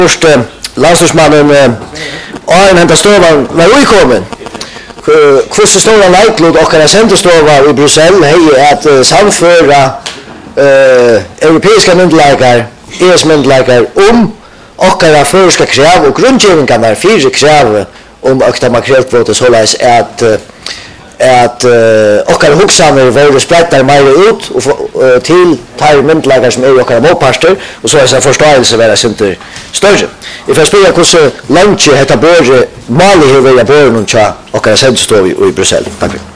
Först landslagsmannen Arne Henta Stovan var ukommen. Hur stora leiklod och kan centerstova i Bryssel hej att samföra europeiska myndlagar, ES-myndlagar och alla förska krav och grundgivningarna fyra krav ökta makrelkvoter så läs att och alla huxaner var sprättar mer ut och till tar myndlagar som är och alla motparter och så är det förståelse vara center större. I för spela hur lunch heter borde Mali hur jag bör någon cha och alla centerstova i Bryssel. Tack.